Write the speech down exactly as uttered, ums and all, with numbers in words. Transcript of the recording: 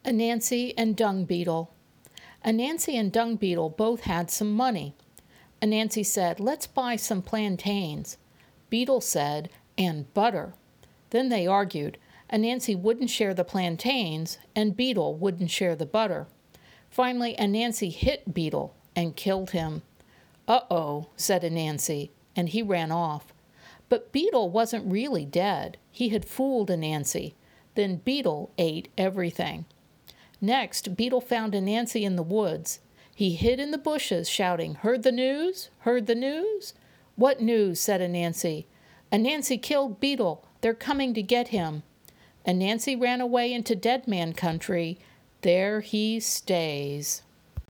Anansi and Dung Beetle. Anansi and Dung Beetle both had some money. Anansi said, "Let's buy some plantains." Beetle said, "And butter." Then they argued. Anansi wouldn't share the plantains, and Beetle wouldn't share the butter. Finally, Anansi hit Beetle and killed him. "Uh-oh," said Anansi, and he ran off. But Beetle wasn't really dead. He had fooled Anansi. Then Beetle ate everything. Next, Beetle found Anansi in the woods. He hid in the bushes, shouting, "Heard the news? Heard the news?" "What news?" said Anansi. "Anansi killed Beetle. They're coming to get him." Anansi ran away into Dead Man Country. There he stays.